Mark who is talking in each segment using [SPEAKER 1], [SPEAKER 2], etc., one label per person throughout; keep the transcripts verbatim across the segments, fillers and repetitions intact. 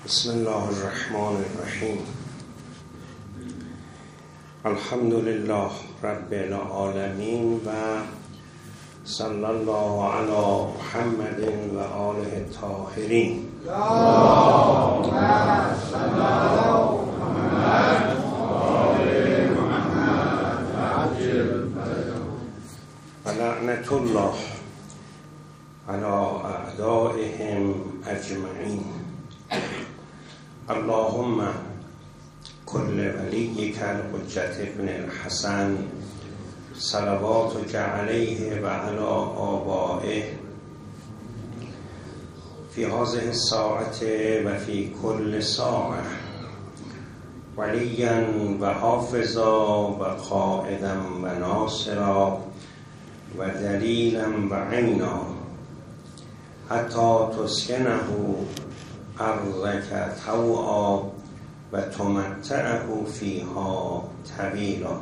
[SPEAKER 1] بسم الله الرحمن الرحیم. الحمد لله رب العالمین و صلی الله علی محمد و آله الطاهرین.
[SPEAKER 2] اللهم صل علی محمد و آل محمد وعجل
[SPEAKER 1] و لعنة الله علی اعدائهم اجمعین. اللهم كل وليك الحجة ابن الحسن صلواتك عليه وعلى آبائه في هذه الساعة وفي كل ساعة وليا وحافظا وقائدا وناصرا ودليلا وعينا حتى تسكنه أرضك طوعا وتمتعه فيها طويلا.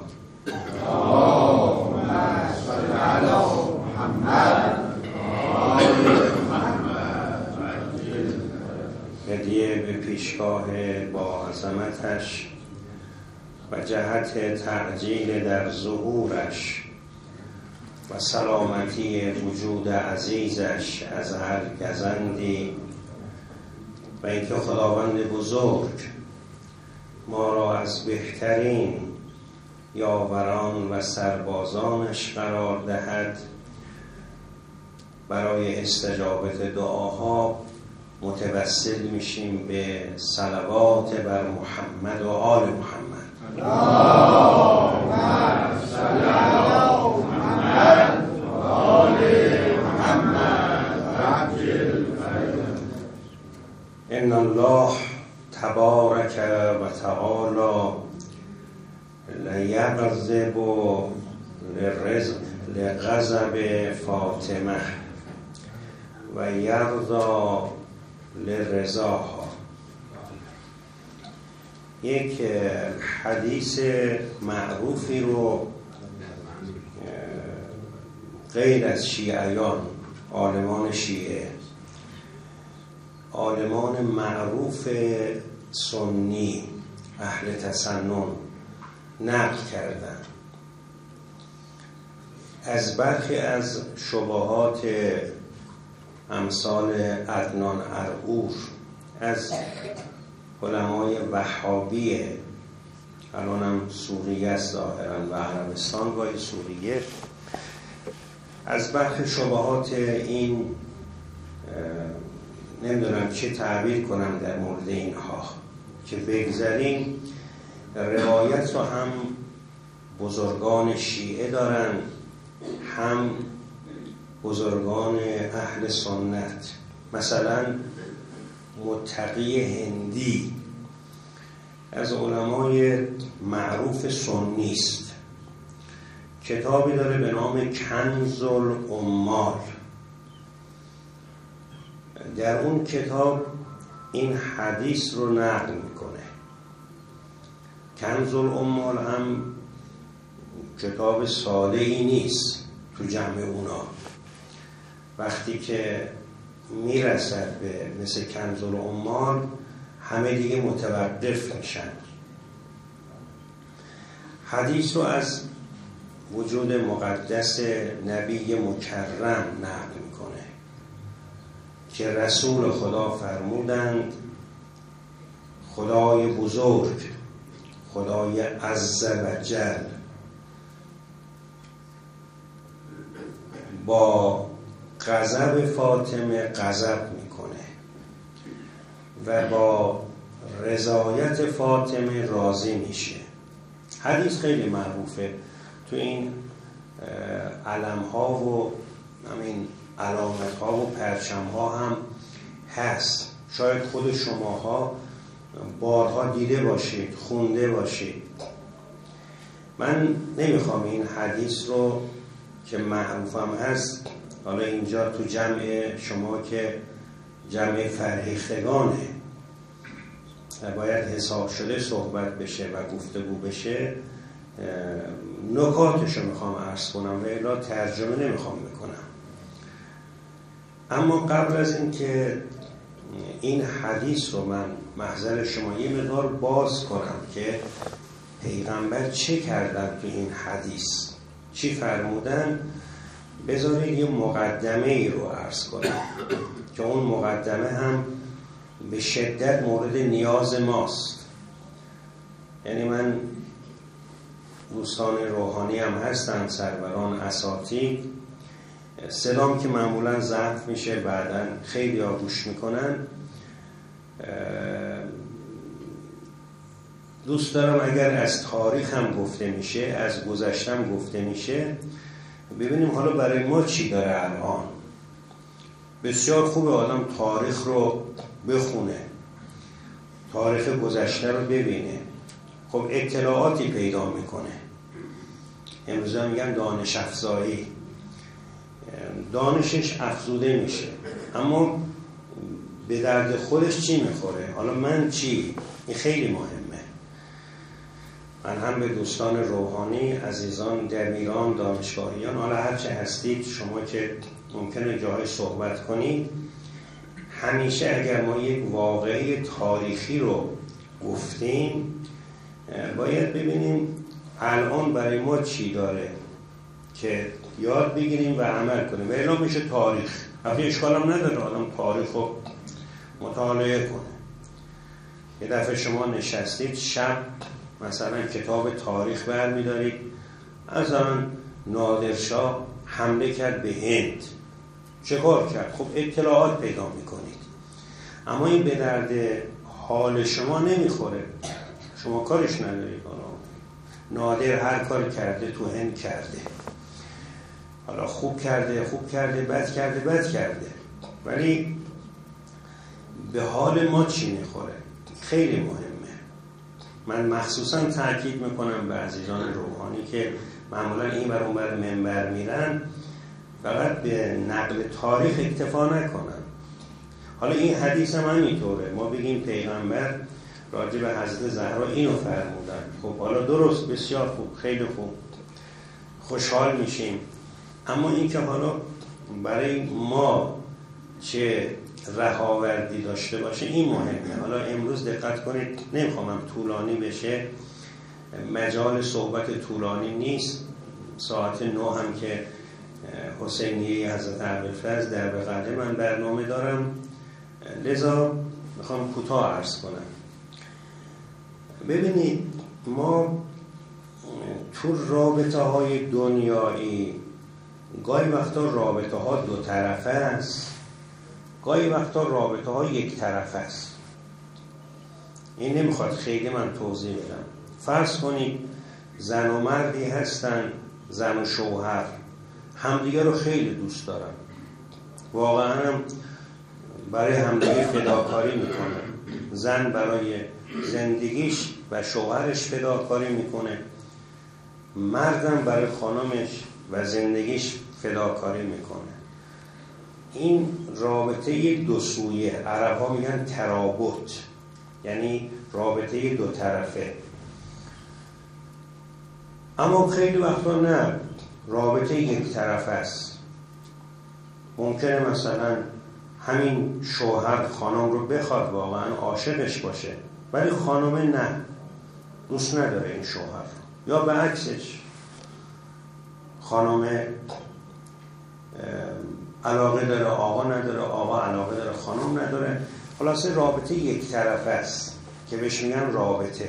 [SPEAKER 2] اللهم صل على محمد و آل محمد وعجل.
[SPEAKER 1] هدیه به پیشگاه با عظمتش و جهت تعجیل در ظهورش و سلامتی وجود عزیزش از هر گزندی و اینکه خداوند بزرگ ما را از بهترین یاوران و سربازانش قرار دهد. برای استجابت دعاها متوسل میشیم به صلوات بر محمد و آل محمد.
[SPEAKER 2] اللهم صل علی محمد و آل محمد وعجل.
[SPEAKER 1] ان الله تبارک و تعالی لیغضب لغضب فاطمه و یرضا لرضاها. یک حدیث معروفی رو غیر از شیعیان، عالمان شیعه، عالمان معروف سنی اهل تسنن نقل کردن از برخی از شبهات امثال عدنان ارعور از علمای وهابی، الان هم سوریه است ظاهرا و عربستان و سوریه، از برخی شبهات این نمیدونم چه تعبیر کنم در مورد اینها که بگذاریم. روایت رو هم بزرگان شیعه دارن، هم بزرگان اهل سنت. مثلا متقی هندی از علمای معروف سنی است، کتابی داره به نام کنز العمال. در اون کتاب این حدیث رو نقل میکنه. کنز العمال هم کتاب ساده‌ای نیست تو جمع اونا. وقتی که میرسد به مثل کنز العمال همه دیگه متوقف میشن. حدیث رو از وجود مقدس نبی مکرم نقل میکنه که رسول خدا فرمودند خدای بزرگ، خدای عز و جل با غضب فاطمه غضب میکنه و با رضایت فاطمه راضی میشه. حدیث خیلی معروفه، تو این علم ها و همین علامت ها و پرچم ها هم هست. شاید خود شماها بارها دیده باشید، خونده باشید. من نمیخوام این حدیث رو که معروفم هست حالا اینجا تو جمع شما که جمع فرهیختگانه و باید حساب شده صحبت بشه و گفتگو بشه، نکاتشو میخوام عرض کنم و الا ترجمه نمیخوام بکنم. اما قبل از این که این حدیث رو من محضر شما یه مقدار باز کنم که پیغمبر چه کردن تو این حدیث، چی فرمودن. بذارید یه مقدمه ای رو عرض کنم که اون مقدمه هم به شدت مورد نیاز ماست. یعنی من دوستان روحانی هم هستن، سروران اساتید، صدام که معمولا ضعف میشه بعدن خیلی ها گوش میکنن. دوست دارم اگر از تاریخ هم گفته میشه، از گذشتم گفته میشه، ببینیم حالا برای ما چی داره الان. بسیار خوبه آدم تاریخ رو بخونه، تاریخ گذشته رو ببینه، خب اطلاعاتی پیدا میکنه. امروز هم میگن دانش افزایی، دانشش افزوده میشه، اما به درد خودش چی میخوره؟ حالا من چی؟ این خیلی مهمه. من هم به دوستان روحانی، عزیزان در ایران، دانشگاهیان، حالا هرچه هستید شما که ممکنه جاهای صحبت کنید، همیشه اگر ما یک واقعه تاریخی رو گفتیم باید ببینیم الان برای ما چی داره که یاد بگیریم و عمل کنیم. و اعلام میشه تاریخ، البته اشکال هم نداره آدم تاریخ رو مطالعه کنه. یه دفعه شما نشستید شب مثلا کتاب تاریخ برمیدارید، مثلا نادرشاه حمله کرد به هند، چه کار کرد؟ خب اطلاعات پیدا میکنید، اما این به درد حال شما نمیخوره، شما کارش ندارید. نادر هر کار کرده تو هند کرده، حالا خوب کرده خوب کرده بد کرده بد کرده، ولی به حال ما چی میخوره؟ خیلی مهمه. من مخصوصا تاکید میکنم به عزیزان روحانی که معمولا این بر اون بر منبر میرن، فقط به نقل تاریخ اکتفا نکنن. حالا این حدیث هم همینطوره، ما بگیم پیغمبر راجع به حضرت زهرا اینو فرمودن، خب حالا درست، بسیار خوب، خیلی خوب، خوشحال میشیم. اما این که حالا برای ما چه رهاوردی داشته باشه این مهمه. حالا امروز دقت کنید، نمیخوام طولانی بشه، مجال صحبت طولانی نیست، ساعت نه هم که حسینیه حضرت ابوالفضل در بقعه من برنامه دارم، لذا میخوام کوتاه عرض کنم. ببینید ما تو رابطه های دنیایی گاهی وقتا رابطه ها دو طرفه است، گاهی وقتا رابطه ها یک طرفه است. این نمیخواد خیلی من توضیح بدم. فرض کنید زن و مردی هستن، زن و شوهر همدیگه رو خیلی دوست دارن، واقعا هم برای همدیگه فداکاری میکنن. زن برای زندگیش و شوهرش فداکاری میکنه، مردم برای خانمش و زندگیش فداکاری میکنه. این رابطه دو سویه، عرب ها میگن ترابط، یعنی رابطه دو طرفه. اما خیلی وقتا نه، رابطه یک طرفه است. ممکنه مثلا همین شوهر خانم رو بخواد، واقعا عاشقش باشه، ولی خانم نه، دوست نداره این شوهر، یا به عکسش خانم علاقه داره آقا نداره، آقا علاقه داره خانم نداره. خلاصه رابطه یک طرفه است که بهش میگن رابطه.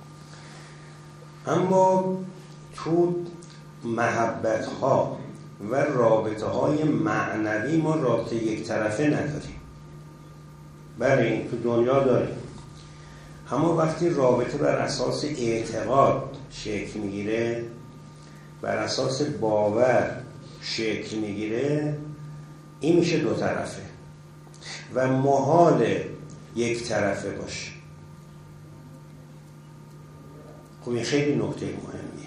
[SPEAKER 1] اما تو محبت ها و رابطه های معنوی ما رابطه یک طرفه نداریم. بله این تو دنیا داریم، اما وقتی رابطه بر اساس اعتقاد شکل میگیره، بر اساس باور شکل میگیره، این میشه دو طرفه و محال یک طرفه باشه. خب این خیلی نکته مهمیه.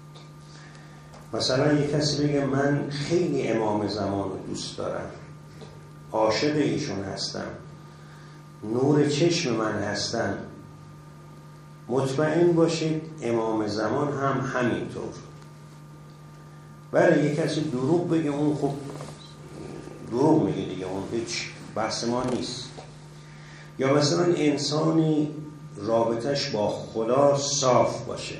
[SPEAKER 1] مثلا یک کسی بگه من خیلی امام زمان رو دوست دارم، عاشق ایشون هستم، نور چشم من هستن، مطمئن باشید امام زمان هم همینطور. ولی یک کسی دروغ بگه، اون خب دروغ میگه دیگه، اون هیچ بحث ما نیست. یا مثلا انسانی رابطش با خدا صاف باشه،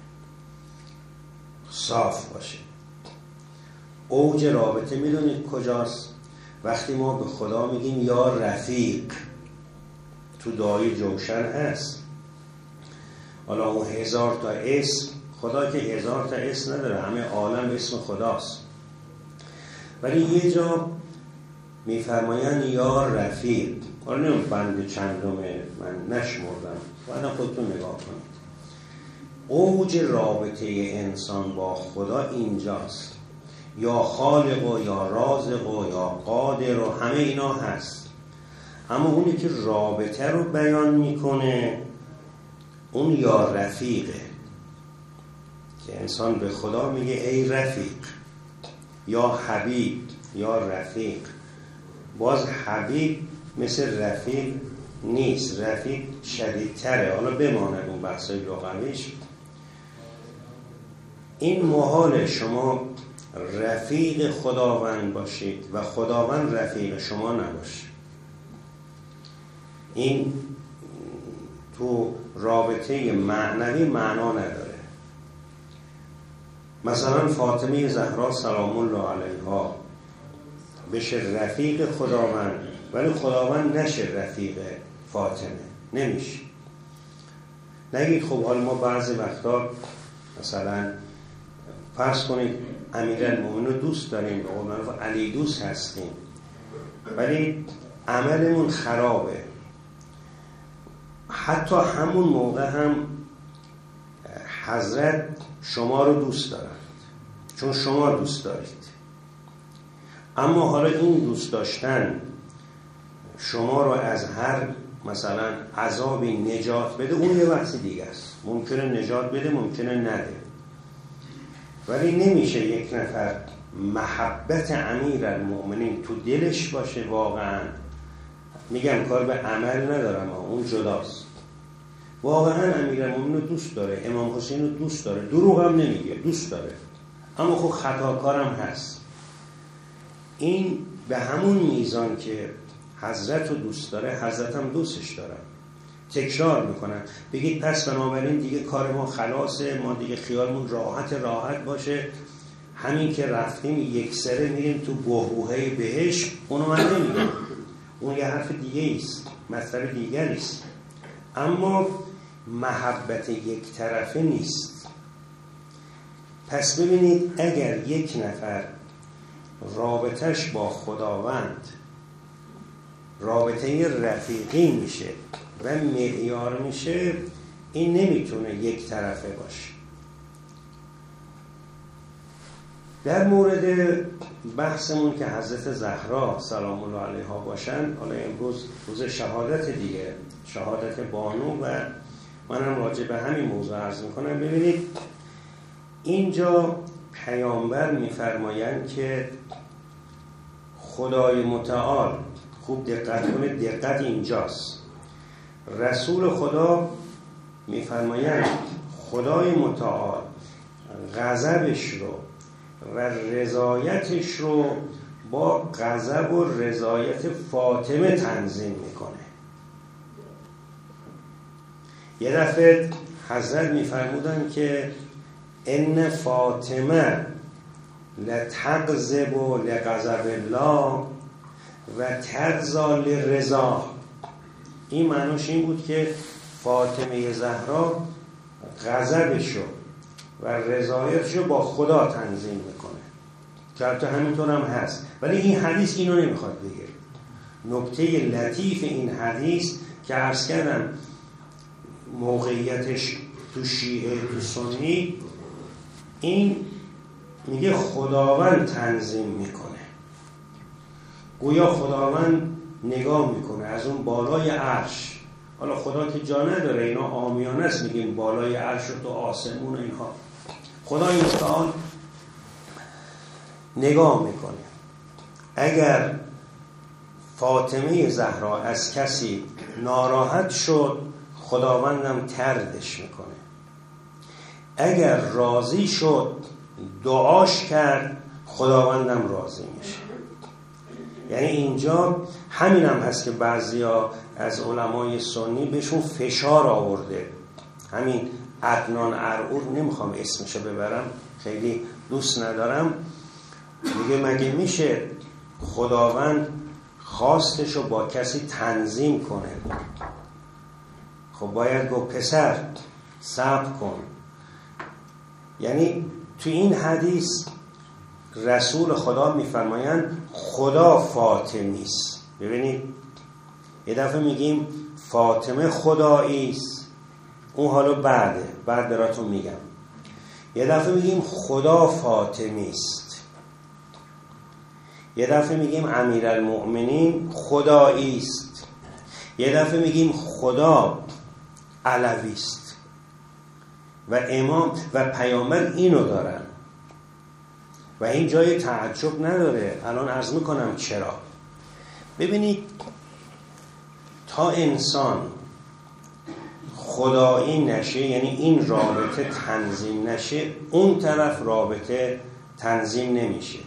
[SPEAKER 1] صاف باشه. اوج رابطه میدونید کجاست؟ وقتی ما به خدا میگیم یا رفیق. تو دعای جوشن هست. حالا اون هزار تا اسم، خدا که هزار تا اسم نداره، همه عالم اسم خداست، ولی یه جا میفرمایند یا رفیق. حالا نمیم بند چندمه، من نشمردم، بعدم خودتون نگاه کنید. اوج رابطه انسان با خدا اینجاست. یا خالق و یا رازق و یا قادر و همه اینا هست، اما اونی که رابطه رو بیان میکنه اون یا رفیقه، که انسان به خدا میگه ای رفیق، یا حبیب یا رفیق. باز حبیب مثل رفیق نیست، رفیق شدیدتره. حالا بماند اون بحثای لغویش. این محال شما رفیق خداوند باشید و خداوند رفیق شما نباشه. این تو رابطه معنوی معنا نداره. مثلا فاطمه زهرا سلام الله علیها بشه رفیق خداوند، ولی خداوند نشه رفیق فاطمه، نمیشه. نگید خب حالا ما بعضی وقتا مثلا فرض کنید امیرالمومنین رو دوست داریم، به قول معروف علی دوست هستیم، ولی عملمون خرابه. حتی همون موقع هم حضرت شما رو دوست دارند چون شما دوست دارید، اما حالا این دوست داشتن شما رو از هر مثلا عذابی نجات بده، اون یه بحث دیگه است. ممکنه نجات بده، ممکنه نده، ولی نمیشه یک نفر محبت امیرالمومنین تو دلش باشه واقعا. میگم کار به عمل ندارم، اون جداست. واقعا امیرالمومنین رو دوست داره، امام حسین رو دوست داره، دروغ هم نمیگه، دوست داره، اما خب خطاکارم هست. این به همون میزان که حضرت رو دوست داره، حضرت هم دوستش دارم. تکرار میکنن، بگید پس بنابراین دیگه کار ما خلاصه، ما دیگه خیالمون راحت راحت باشه، همین که رفتیم یک سره میریم تو بحبوحه بهشت. اونو من نمیگم، اون یه حرف دیگه ایست، مطلب دیگری است، اما محبت یک طرفه نیست. پس ببینید اگر یک نفر رابطش با خداوند رابطه رفیقی میشه و معیار میشه، این نمیتونه یک طرفه باشه. در مورد بحثمون که حضرت زهرا سلام الله علیها باشن، حالا امروز روز شهادت دیگه، شهادت بانو، و منم راجع به همین موضوع عرض میکنم. ببینید اینجا پیامبر میفرمایند که خدای متعال، خوب دقت کنید، دقت اینجاست، رسول خدا میفرمایند خدای متعال غضبش رو و رضایتش رو با غضب و رضایت فاطمه تنظیم میکنه. یه دفعه حضرت میفرمودن که ان فاطمه لتغضب لغضب الله و ترضا لرضا. این معنیش این بود که فاطمه زهرا غضبشو و رضایتشو با خدا تنظیم میکنه، که البته همینطور هم هست، ولی این حدیث اینو نمیخواد بگه. نکته لطیف این حدیث که عرض کردم موقعیتش تو شیعه تو سنی، این میگه خداوند تنظیم میکنه، گویا خداوند نگاه میکنه از اون بالای عرش. حالا خدا که جا نداره، اینا عامیانه است میگیم بالای عرش و تو آسمون و اینها. خدای متعال نگاه میکنه. اگر فاطمه زهرا از کسی ناراحت شد، خداوندم طردش میکنه. اگر راضی شد، دعاش کرد، خداوندم راضی میشه. یعنی اینجا همین هم هست که بعضیا از علمای سنی بهشون فشار آورده. همین عدنان ارعور، نمیخوام اسمشو ببرم، خیلی دوست ندارم، میگه مگه میشه خداوند خواستشو با کسی تنظیم کنه؟ خب باید گفت پسر صبر کن. یعنی تو این حدیث رسول خدا میفرمایند خدا فاطمی است. ببینید یه دفعه میگیم فاطمه خدایی است، اون حالا بعده، بعد براتون میگم. یه دفعه میگیم خدا فاطمی است، یه دفعه میگیم امیرالمؤمنین خدایی است، یه دفعه میگیم خدا علوی است و امام و پیامبر اینو دارن و این جای تعجب نداره. الان عرض میکنم چرا. ببینید تا انسان خدایی نشه، یعنی این رابطه تنظیم نشه، اون طرف رابطه تنظیم نمیشه.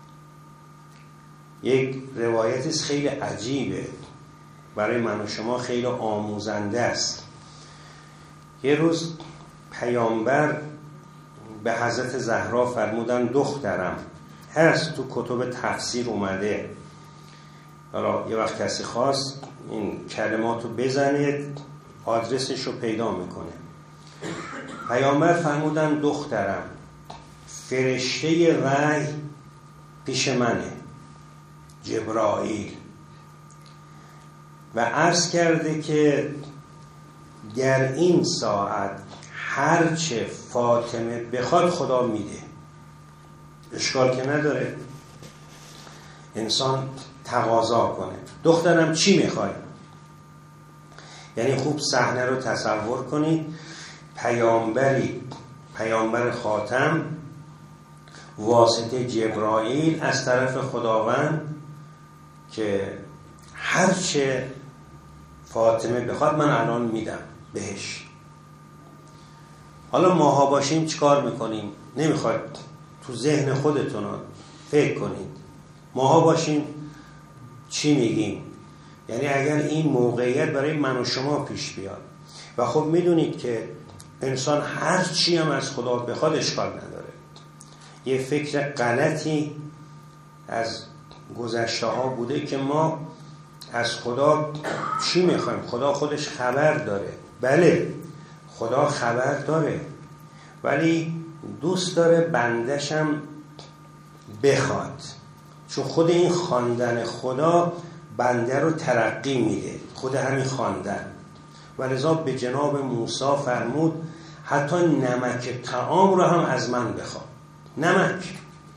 [SPEAKER 1] یک روایتی خیلی عجیبه، برای من و شما خیلی آموزنده است. یه روز پیامبر به حضرت زهرا فرمودن دخترم هست، تو کتب تفسیر اومده، حالا یه وقت کسی خواست این کلماتو بزنید آدرسش رو پیدا میکنه. پیامبر فرمودن دخترم فرشته وحی پیش منه، جبرائیل، و عرض کرده که در این ساعت هرچه فاطمه بخواد خدا میده. اشکال که نداره انسان تقاضا کنه دخترم چی میخوای. یعنی خوب صحنه رو تصور کنید، پیامبری، پیامبر خاتم واسطه جبرائیل از طرف خداوند که هرچه فاطمه بخواد من الان میدم بهش. حالا ماها باشیم چیکار میکنیم؟ نمیخواد تو ذهن خودتون فکر کنید. ماها باشیم چی میگیم؟ یعنی اگر این موقعیت برای من و شما پیش بیاد و خب میدونید که انسان هر چی هم از خدا بخواد اشکال نداره. یه فکر غلطی از گذشته ها بوده که ما از خدا چی میخوایم؟ خدا خودش خبر داره. بله خدا خبر داره، ولی دوست داره بندشم بخواد، چون خود این خواندن خدا بنده رو ترقی میده، خود همین خواندن. و لذا به جناب موسی فرمود حتی نمک طعام رو هم از من بخواد. نمک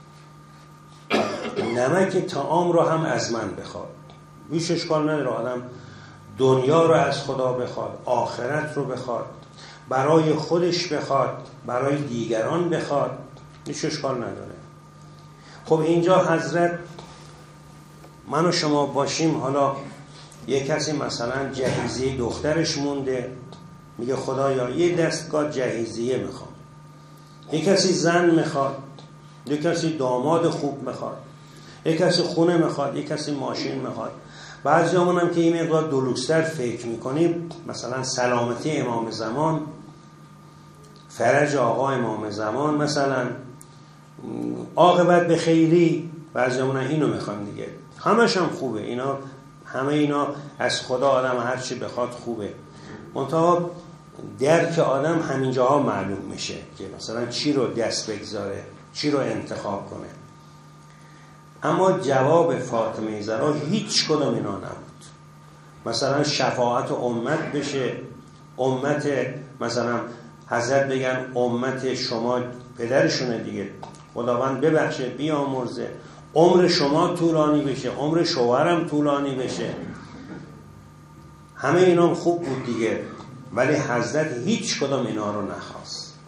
[SPEAKER 1] نمک طعام رو هم از من بخواد. هیچ اشکال نداره آدم دنیا رو از خدا بخواد، آخرت رو بخواد، برای خودش بخواد، برای دیگران بخواد، هیچ اشکال نداره. خب اینجا حضرت من و شما باشیم، حالا یه کسی مثلا جهیزیه دخترش مونده، میگه خدایا یه دستگاه جهیزیه میخوام. یه کسی زن میخواد، یه کسی داماد خوب میخواد، یه کسی خونه میخواد، یه کسی ماشین میخواد. بعضی همون هم که این مقدار دلوکستر فکر میکنیم، مثلا سلامتی امام زمان، فرج آقا امام زمان، مثلا عاقبت به خیری، بعضی همون هم اینو میخوام دیگه. همش هم خوبه اینا، همه اینا از خدا آدم هر چی بخواد خوبه. منتها درک آدم همینجاها معلوم میشه که مثلا چی رو دست بگذاره، چی رو انتخاب کنه. اما جواب فاطمه زهرا هیچ کدوم اینا نبود. مثلا شفاعت امت بشه، امت مثلا حضرت بگن امت شما پدرشونه دیگه، خداوند ببخشه بیامرزه، عمر شما طولانی بشه، عمر شوهرم طولانی بشه. همه اینا خوب بود دیگه، ولی حضرت هیچ کدوم اینا رو نخواست.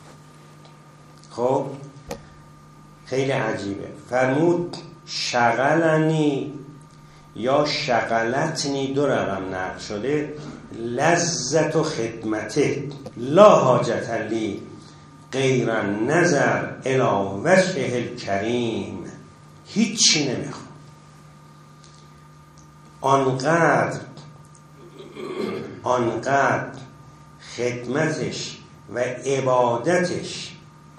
[SPEAKER 1] خب خیلی عجیبه. فرمود شغلنی یا شغلتنی، دو رقم نقل شده، لذت و خدمته لا حاجت لی غیر النظر الی وجهه الکریم. هیچی نمیخوام. آنقدر آنقدر خدمتش و عبادتش،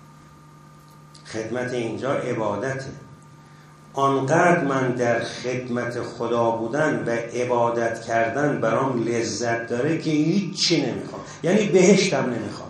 [SPEAKER 1] خدمت اینجا عبادته، آنقدر من در خدمت خدا بودن و عبادت کردن برام لذت داره که هیچی نمیخوام. یعنی بهشتم نمیخوام،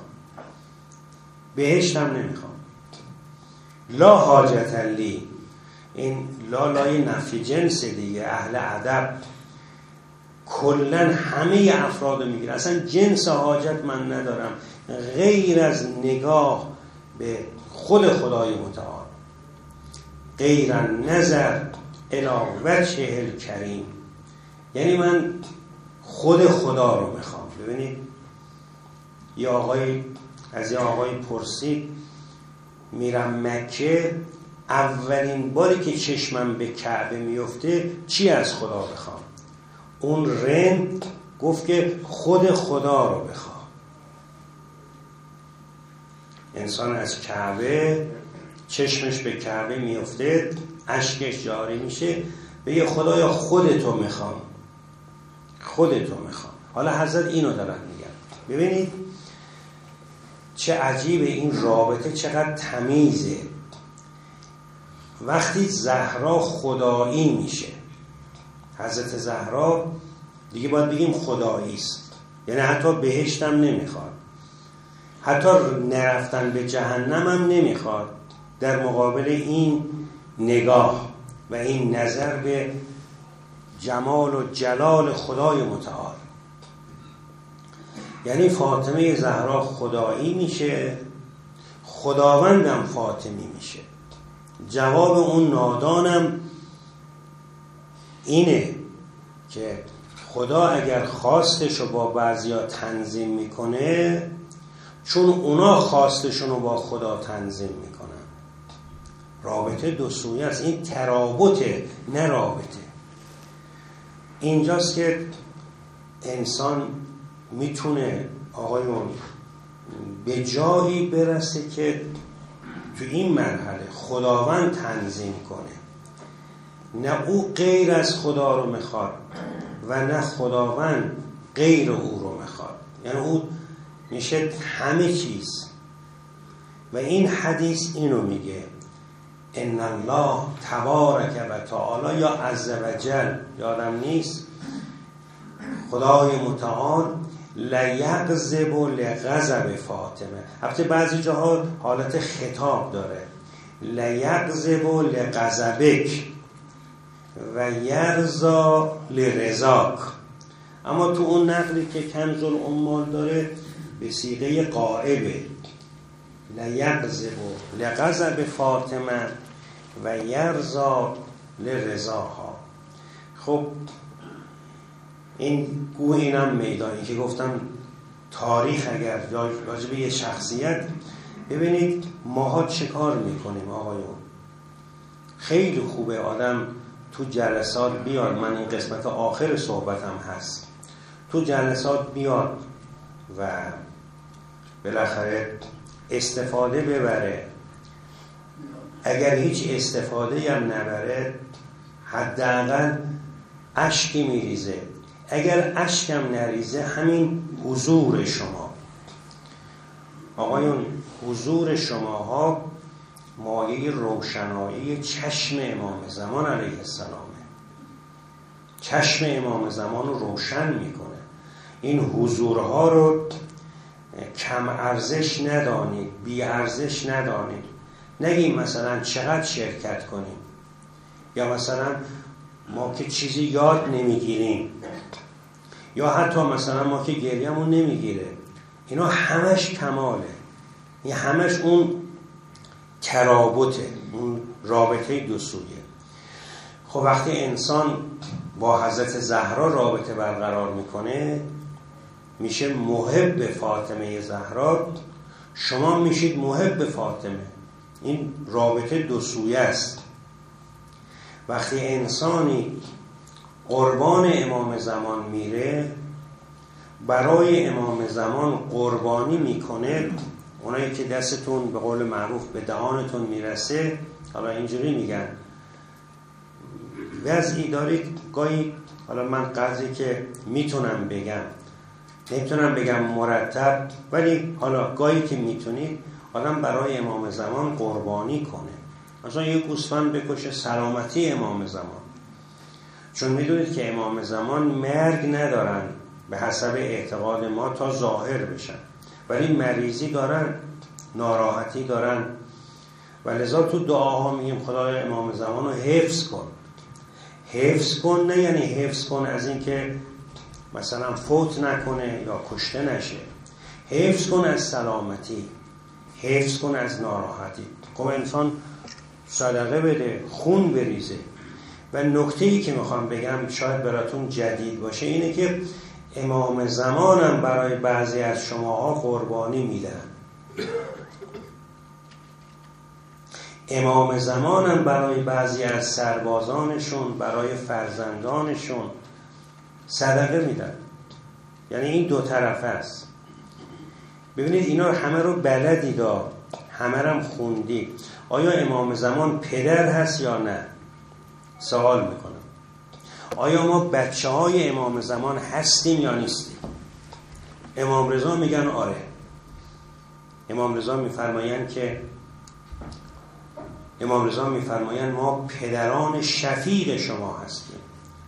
[SPEAKER 1] بهشتم نمیخوام. لا حاجت لی، این لا لای نفی جنس دیگه. اهل ادب کلن همه افراد میگیره، اصلا جنس حاجت من ندارم غیر از نگاه به خود خدای متعال، غیر نظر الی وجهه الکریم. یعنی من خود خدا رو میخوام. ببینید یه آقای از یه آقای پرسید میرم مکه، اولین باری که چشمم به کعبه میفته چی از خدا بخوام؟ اون رند گفت که خود خدا رو بخوام. انسان از کعبه چشمش به کعبه میفته، اشکش جاری میشه، بگه خدایا خودتو میخوام، خودتو میخوام. حالا حضرت اینو دارن میگن. ببینید چه عجیبه این رابطه، چقدر تمیزه. وقتی زهرا خدایی میشه، حضرت زهرا دیگه باید بگیم خدایی است، یعنی حتی بهشتم نمیخواد، حتی نرفتن به جهنم هم نمیخواد، در مقابل این نگاه و این نظر به جمال و جلال خدای متعال. یعنی فاطمه زهرا خدایی میشه، خداوندم فاطمی میشه. جواب اون نادانم اینه که خدا اگر خواستشو با بعضیا تنظیم میکنه، چون اونا خواستشون رو با خدا تنظیم میکنن. رابطه دو سویه است، این ترابطه نه رابطه. اینجاست که انسان میتونه آقایون به جایی برسه که تو این مرحله خداوند تنظیم کنه، نه او غیر از خدا رو میخواد و نه خداوند غیر او رو میخواد. یعنی او میشه همه چیز. و این حدیث اینو میگه ان الله تبارک و تعالی یا عز و جل، یادم نیست، خدای متعال لیغضب لغضب فاطمه. البته بعضی جاها حالت خطاب داره، لیغضب لغضبک و یرضا لرضاک، اما تو اون نقلی که کنز العمال داره به صیغه غائبه، لیغضب لغضب فاطمه و یرضا لرضاها. خب این گوه اینم میدانی که گفتم تاریخ اگر راجع به یه شخصیت، ببینید ماها چه کار میکنیم آقایون. خیلی خوبه آدم تو جلسات بیاد، من این قسمت آخر صحبتم هست، تو جلسات بیاد و بالاخره استفاده ببره. اگر هیچ استفاده هم نبره، حداقل اشکی میریزه. اگر اشکم نریزه، همین حضور شما آقایون، حضور شماها مایه روشنایی چشم امام زمان علیه السلامه. چشم امام زمان رو روشن میکنه. این حضورها رو کم ارزش ندانید، بی ارزش ندانید. نگیم مثلا چقدر شرکت کنیم، یا مثلا ما که چیزی یاد نمیگیریم، یا حتی مثلا ما که گریه‌مون نمیگیره. اینا همش کماله، این همش اون ترابطه، اون رابطه دو سویه. خب وقتی انسان با حضرت زهرا رابطه برقرار میکنه، میشه محب فاطمه زهرا، شما میشید محب فاطمه. این رابطه دو سویه است. وقتی انسانی قربان امام زمان میره، برای امام زمان قربانی میکنه، اونایی که دستتون به قول معروف به دهانتون میرسه، حالا اینجوری میگن وضعی دارید گاهی، حالا من قضیه که میتونم بگم نمیتونم بگم مرتب، ولی حالا گاهی که میتونید آدم برای امام زمان قربانی کنه. مثلا یه گوسفند بکشه سلامتی امام زمان، چون میدونید که امام زمان مرگ ندارن به حسب اعتقاد ما تا ظاهر بشن، ولی مریضی دارن، ناراحتی دارن، و لذا تو دعاها میگیم خدای امام زمان رو حفظ کن. حفظ کن نه یعنی حفظ کن از این که مثلا فوت نکنه یا کشته نشه، حفظ کن از سلامتی، حفظ کن از ناراحتی. خب انسان صدقه بده، خون بریزه. و نکته‌ای که میخوام بگم شاید براتون جدید باشه اینه که امام زمانم برای بعضی از شماها قربانی میدن. امام زمانم برای بعضی از سربازانشون، برای فرزندانشون صدقه میدن. یعنی این دو طرفه است. ببینید اینا همه رو بلدید، همه رو هم خوندید. آیا امام زمان پدر هست یا نه؟ سوال میکنم. آیا ما بچه های امام زمان هستیم یا نیستیم؟ امام رضا میگن آره. امام رضا میفرمایند که امام رضا میفرمایند ما پدران شفیق شما هستیم،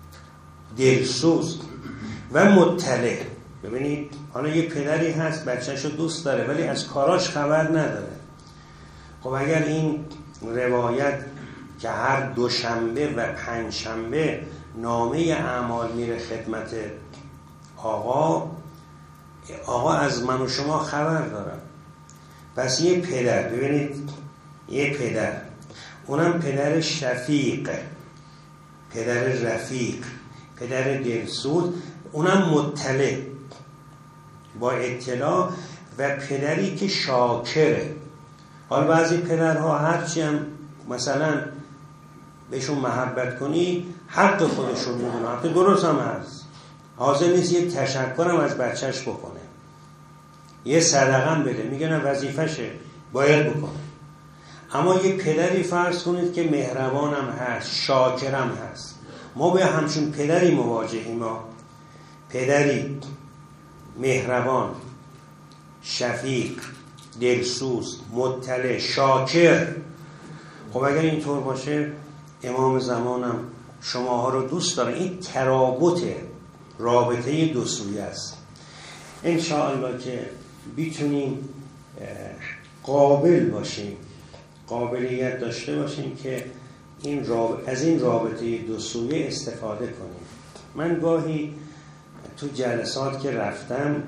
[SPEAKER 1] دلسوز و مطلع. ببینید حالا یه پدری هست بچه‌شو دوست داره ولی از کاراش خبر نداره. خب اگر این روایت که هر دوشنبه و پنجشنبه نامه اعمال میره خدمت آقا، آقا از من و شما خبر دارم. پس یه پدر، ببینید یه پدر، اونم پدر شفیق، پدر رفیق، پدر دلسوز، اونم مطلع با اطلاع، و پدری که شاکره. حالا بعضی پدرها هرچی هم مثلا بهشون محبت کنی حق خودشون میدونه، حق درست هم هست، حاضر نیست یه تشکرم از بچهش بکنه، یه صدقه هم بده، میگه نه وظیفشه باید بکنه. اما یه پدری فرض کنید که مهربانم هست، شاکرم هست. ما به همچون پدری مواجهیم، ما پدری مهربان، شفیق، دلسوز، مطلع، شاکر. خب اگر اینطور باشه امام زمانم شماها رو دوست داره. این ترابط رابطه دو سویه است. انشاءالله که بیتونیم قابل باشیم، قابلیت داشته باشیم که این رابطه از این رابطه دو سویه استفاده کنیم. من گاهی تو جلسات که رفتم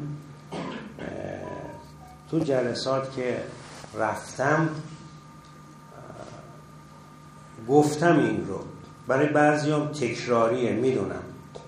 [SPEAKER 1] تو جلسات که رفتم گفتم این رو، برای بعضی هم تکراریه میدونم،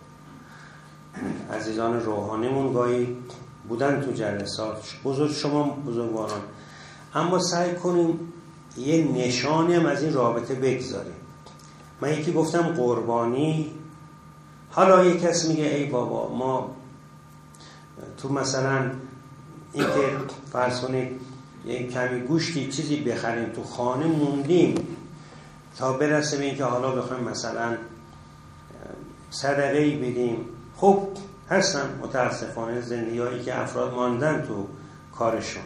[SPEAKER 1] عزیزان روحانیمون گاهی بودن تو جلسات، بزرگ شما بزرگواران، اما سعی کنیم یه نشانی هم از این رابطه بگذاریم. من یکی گفتم قربانی، حالا یک کس میگه ای بابا ما تو مثلا این که فرض کنید یه کمی گوشتی چیزی بخریم تو خانه موندیم تا برسه به این که حالا بخوایم مثلا صدقه‌ای بدیم. خب هستن متاسفانه زندگی‌هایی که افراد ماندن تو کارشون،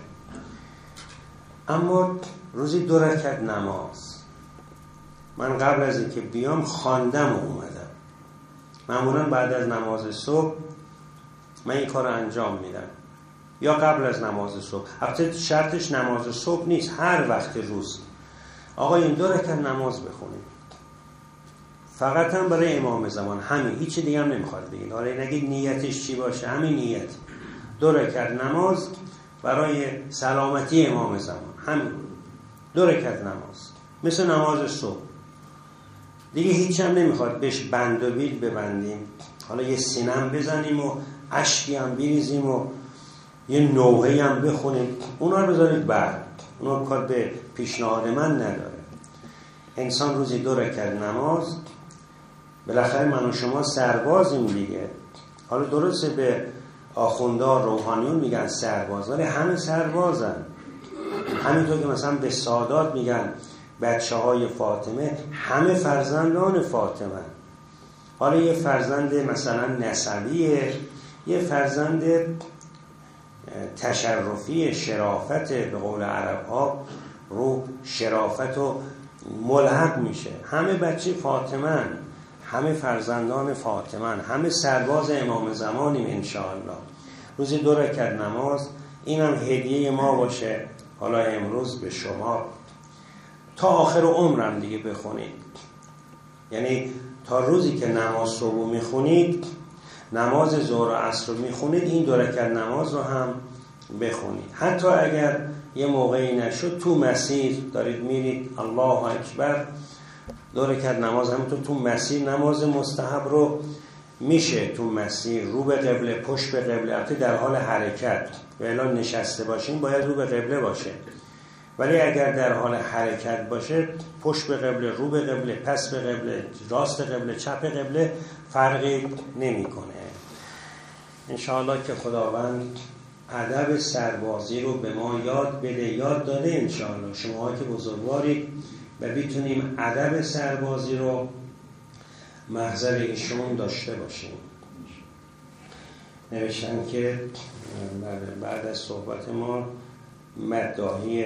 [SPEAKER 1] اما روزی دو رکعت نماز من قبل از اینکه بیام خواندم و اومدم. معمولا بعد از نماز صبح من این کار رو انجام میدم، یا قبل از نماز صبح. البته شرطش نماز صبح نیست، هر وقت روز آقا این دو رکعت نماز بخونید، فقط هم برای امام زمان، همین، هیچ دیگه هم نمیخواد بگید. حالا نگید نیتش چی باشه، همین نیت دو رکعت نماز برای سلامتی امام زمان، همین دو رکعت نماز مثل نماز صبح دیگه. هیچ هم نمیخواد بهش بند و بیل ببندیم، حالا یه سینم بزنیم و اشکی هم بریزیم و یه نوحه‌ای هم بخونیم، اونا رو بذارید بعد، اونا کار به پیشنهاد من نداره. انسان روزی دو رکعت نماز، بالاخره من و شما سربازیم دیگه. حالا درسته به آخوندار روحانیون میگن سرباز، ولی همه سربازن. همینطور که مثلا به سادات میگن بچه های فاطمه، همه فرزندان فاطمه. حالا یه فرزند مثلا نسبیه، یه فرزند تشرفی، شرافت، به قول عرب ها رو شرافت و ملحق میشه. همه بچه فاطمه، همه فرزندان فاطمه، همه سرباز امام زمانیم انشاءالله. روزی دو رکعت نماز، اینم هدیه ما باشه حالا امروز به شما، تا آخر عمرم دیگه بخونید. یعنی تا روزی که نماز صبح میخونید، نماز ظهر و عصر رو میخونید، این دو رکعت نماز رو هم بخونید. حتی اگر یه موقعی نشد، تو مسیر دارید میرید الله اکبر، دو رکعت نماز همونطور تو مسیر نماز مستحب رو میشه تو مسیر رو به قبله، پشت به قبله، البته در حال حرکت و اعلان نشسته باشین باید رو به قبله باشه، ولی اگر در حال حرکت باشه پشت به قبله، رو به قبله، پس به قبله، راست قبله، چپ قبله فرقی نمیکنه. انشاءالله که خداوند ادب سربازی رو به ما یاد بده، یاد داده انشاءالله، شما که بزرگوارید و بیتونیم ادب سربازی رو محضر ایشون داشته باشیم. نوشتن که بعد از صحبت ما مداحی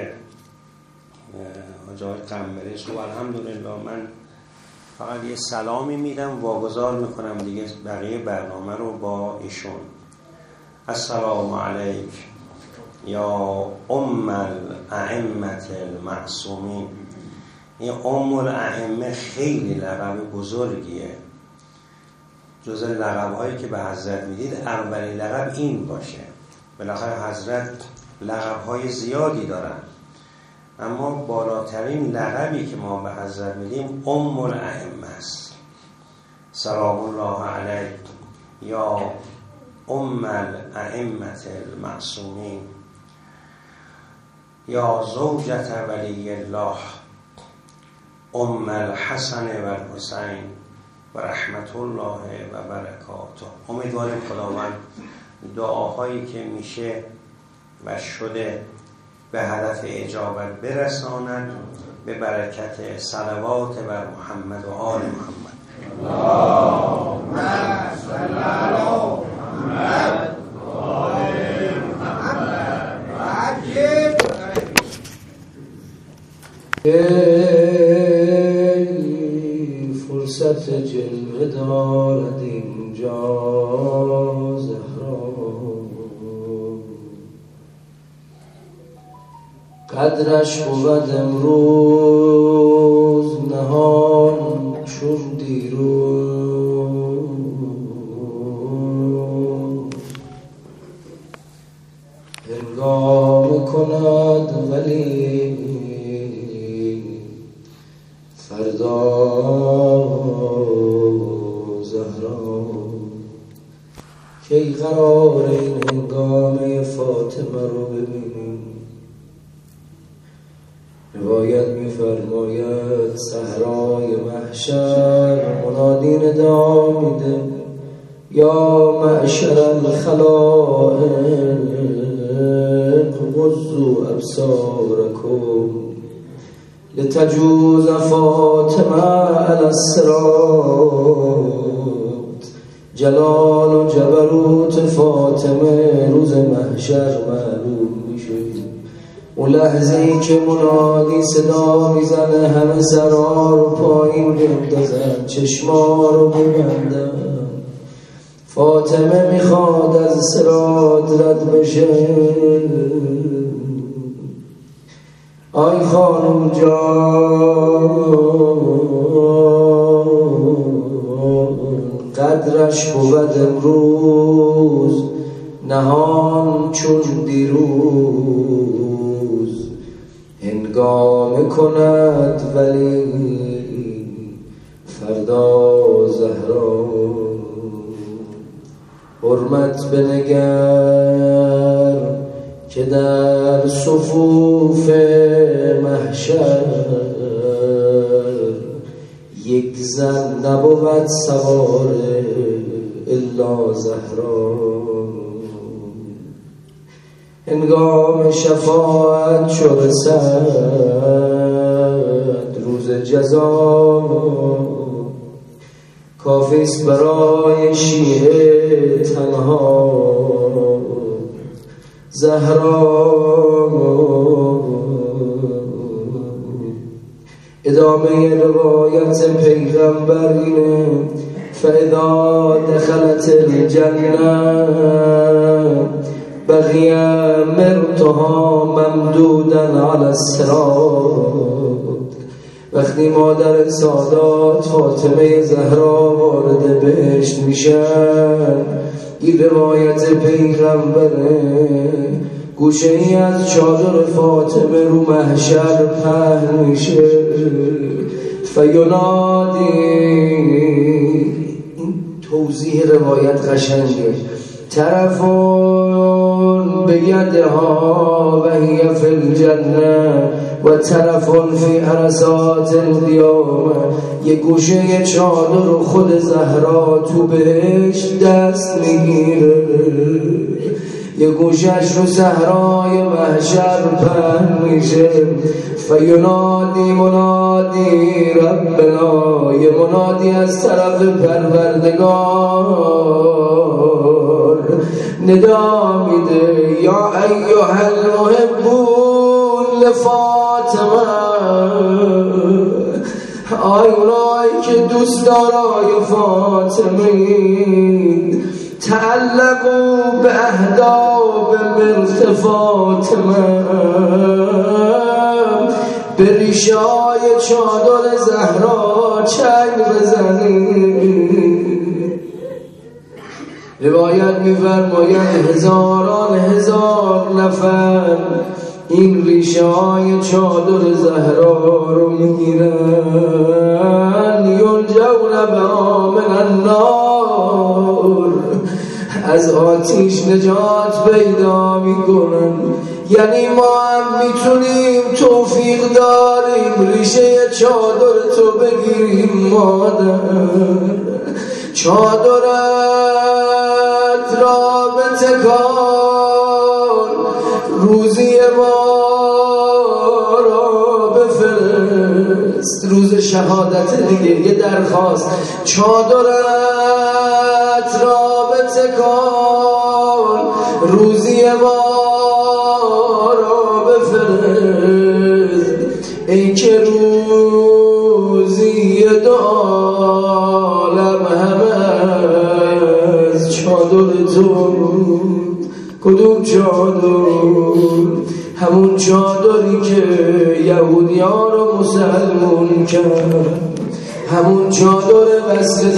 [SPEAKER 1] حاج آقای قنبری و الحمدلله من فقط یه سلامی میدم واگذار میکنم دیگه، بقیه برنامه رو با ایشون. السلام علیک یا ام الائمه المعصومین. این ام الائمه خیلی لقب بزرگیه، جز لقب هایی که به حضرت میدید اولین لقب این باشه. بالاخره حضرت لقب های زیادی دارن، اما بالاترین لقبی که ما به حضرت میدیم ام الائمه است. سلام الله علیک یا ام الائمه المعصومین یا زوجة ولی الله ام الحسن و الحسین و رحمت الله و برکاته. امیدواریم خداوند دعاهایی که میشه و شده به هدف اجابت برساند به برکت صلوات بر محمد و آل محمد.
[SPEAKER 2] اللهم صل علی محمد و آل محمد عجل. ای فرصت جلوه دارد اینجا زهرا، قدرش بود امروز نهان چون دیروز. هنگام کند ولی فردا زهرا، کی قرار این هنگام فاطمه رو ببینیم. روایت می‌فرماید صحرای محشر منادی ندا میده یا معشر الخلائق غضوا ابصارکم لتجوز فاطمه علی الصراط. جلال و جبروت فاطمه روز محشر معلوم میشه. اون لحظه‌ای که منادی صدا میزنه همه سرها رو پایین بندازن، چشما رو ببندن. فاطمه میخواد از صراط رد بشه. آی خانم جان، قدرش بود امروز نهان چون دیروز. هنگام کند ولی فردا زهرا. حرمت بنگر که در صفوف محشر یک زن نبود سوار الا زهرا. هنگام شفاعت چو رسد روز جزا، کافیست برای شیعه تنها زهرا ادامه روایت پیغمبر اینه فاذا دخلت الجنه بقی مرتها ممدودا علی الصراط. وقتی مادر سادات فاطمه زهرا وارد بهشت میشن، این روایت پیغمبره، گوشه ای از چادر فاطمه رو محشر پهن میشه فینادی. این توضیح روایت قشنگه. طرفون به یدها و هی فی الجنه و طرفون فی عرصات القیامه. یه گوشه چادر رو خود زهرا تو بهشت دست میگیره، یه گوشش رو صحرای محشر پهن میشه. فینادی منادی ربنا، یه منادی از طرف پروردگار ندا میده یا ایها المحبون لفاطمه، آی اونایی که دوست دارای فاطمه تعلقوا به اهداب مرت فاطمه، به ریشای چادر زهرا چنگ بزنید. روایت می‌فرماید هزاران هزار نفر این ریشه‌های چادر زهرا رو میگیرن، ینجون بها من النار، از آتیش نجات پیدا میکنن. یعنی ما هم میتونیم، توفیق داریم ریشه چادر تو بگیریم مادر، چادرت را بتکان، روزی ما را بفرست. روز شهادت دیگه یه درخواست، چادرت را بتکان، روزی ما را بفرست. ای که روزی دو عالم همه از چادر تو. کدوم چادر؟ همون چادری که یهودیان رو مسلمون کرد، همون چادر وصل